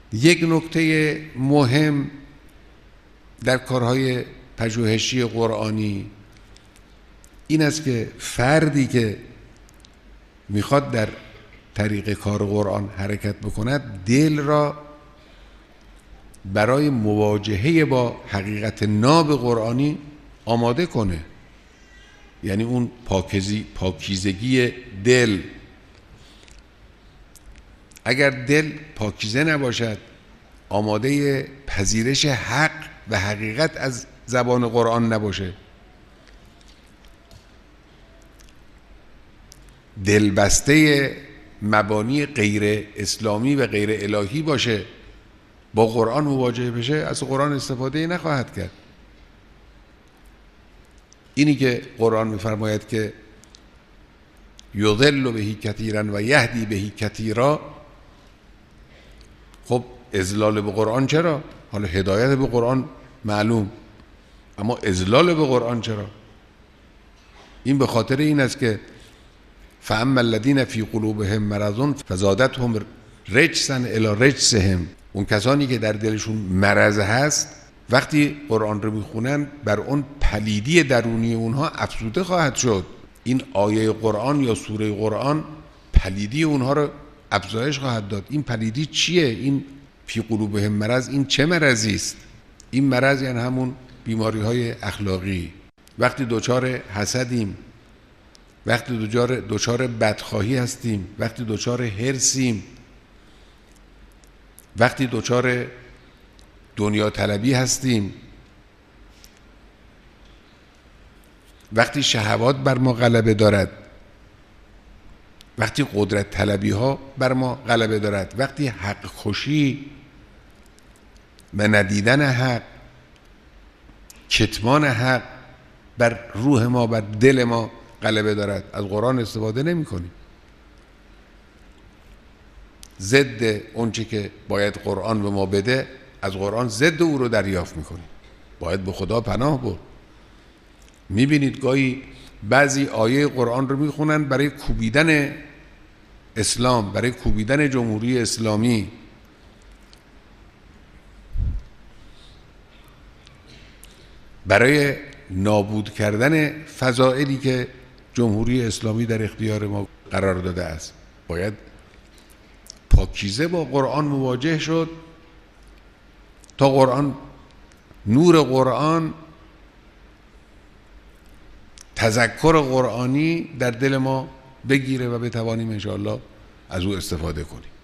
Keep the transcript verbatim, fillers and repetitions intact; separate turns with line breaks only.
یک نکته مهم در کارهای پژوهشی قرآنی این است که فردی که میخواد در طریق کار قرآن حرکت بکند دل را برای مواجهه با حقیقت ناب قرآنی آماده کنه. یعنی اون پاکیزی پاکیزگی دل. اگر دل پاکیزه نباشد، آماده پذیرش حق و حقیقت از زبان قرآن نباشه، دلبسته مبانی غیر اسلامی و غیر الهی باشه، با قرآن مواجه بشه، از قرآن استفاده نخواهد کرد. اینی که قرآن می‌فرماید که یضل به کثیرا و یهدی به کثیرا، خب اذلال به قرآن چرا؟ حالا هدایت به قرآن معلوم، اما اذلال به قرآن چرا؟ این به خاطر این است که فاما الذین فی قلوبهم مرض فزادتهم رجسا الی رجسهم، اون کسانی که در دلشون مرض هست وقتی قرآن رو میخونن بر اون پلیدی درونی اونها افزوده خواهد شد. این آیه قرآن یا سوره قرآن پلیدی اونها رو افزایش خواهد داد. این پلیدی چیه؟ این فی قلوبهم مرض، این چه مرضی است؟ این مرض یعنی همون بیماری های اخلاقی. وقتی دچار حسدیم، وقتی دچار دچار بدخواهی هستیم، وقتی دچار حرصیم، وقتی دچار دنیا طلبی هستیم، وقتی شهوات بر ما غلبه دارد، وقتی قدرت طلبی ها بر ما غلبه دارد، وقتی حق خوشی و ندیدن حق، کتمان حق بر روح ما، بر دل ما غلبه دارد، از قرآن استفاده نمی کنیم. ضد اونچه که باید قرآن به ما بده، از قرآن ضد او رو دریافت میکنیم. باید به خدا پناه برد. میبینید گاهی بعضی آیه قرآن رو میخونن برای کوبیدن اسلام، برای کوبیدن جمهوری اسلامی. برای نابود کردن فضائلی که جمهوری اسلامی در اختیار ما قرار داده است. باید پاکیزه با قرآن مواجه شد تا قرآن، نور قرآن، تذکر قرآنی در دل ما بگیره و بتوانیم انشاءالله از او استفاده کنیم.